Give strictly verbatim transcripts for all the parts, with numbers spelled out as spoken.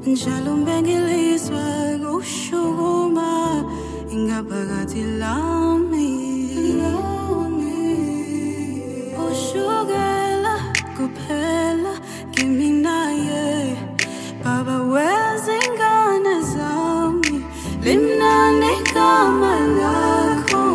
njalo bengiliswa kushukuma ingaphakathi lami ushukela kuphela kimi naye baba wezingane zami limnandi igama lakho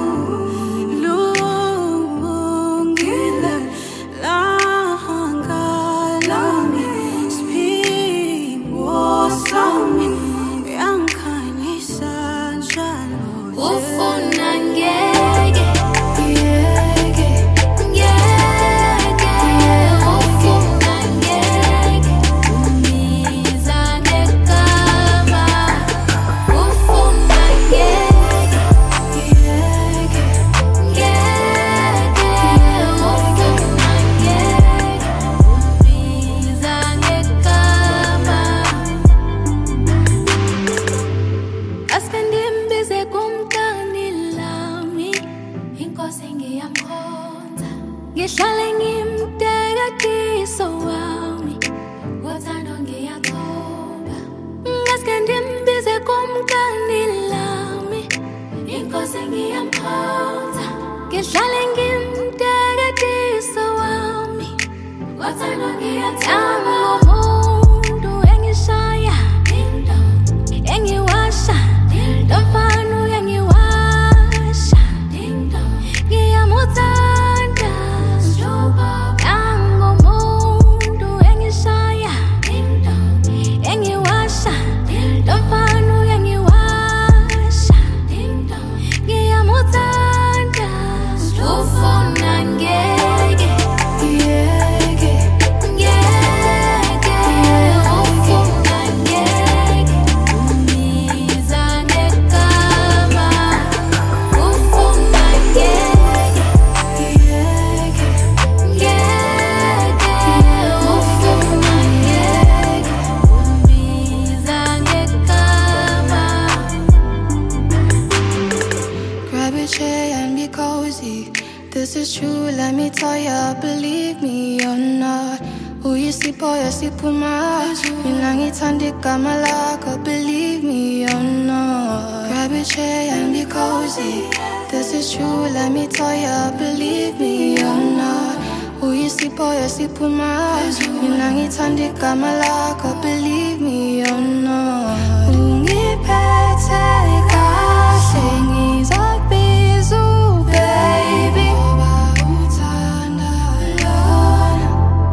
lungile lahanga lami sphiwo sami yangikhanyisa njalo ufuna ngeke ngeke ngeke ufuna ngeke ungibiza ngegama ufuna ngeke ngeke ngeke ufuna ngeke ungibiza ngegama aske ndimbize kumkani lami inkosi ngiyamkhonza ngihlale ngimtekatiso wami wothando ngiyathoba ngaske ndimbize kumkani lami inkosi ngiyamkhonza ngihlale ngimtekatiso wami wothando ngiyathoba umuntu engishaya engiwasha lomfana uyangiwasha ngiyamuthanda nangomuntu engishaya engiwasha lomfana uyangiwasha ngiyamuthanda ufuna ngeke ngeke ngeke ufuna ngeke ungibiza ngegama ufuna ngeke ngeke ngeke ufuna ngeke ungibiza ngegama. Grab a chair and be cozy. This is true, let me tell ya, believe me or not. Who you sleep or you sleep with my Minangitandika malaka, believe me or not. Grab a chair and be cozy. This is true, let me tell ya, believe me or not. Who you sleep or you sleep with my Minangitandika malaka, believe me or not. Ungiphethe kahle ngizokubiza baby uthanda lona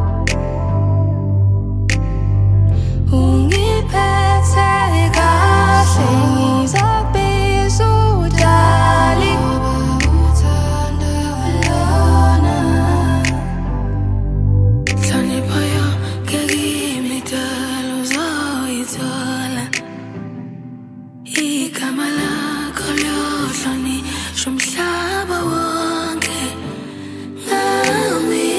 ungiphethe kahle ngizokubiza darling uthanda lona hlonipho yonke kimi dala uzoyithola igama lakho liyohlonishwa umhlaba wonke ngami.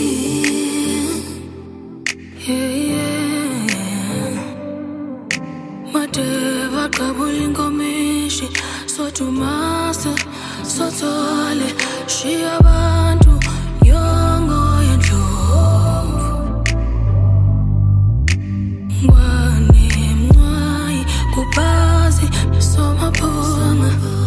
Yeah, yeah. Made baqabula inkomishi sothumase sothole shiya abantu nyongo yendlovu ngwane mncwayi kubazi somaphunga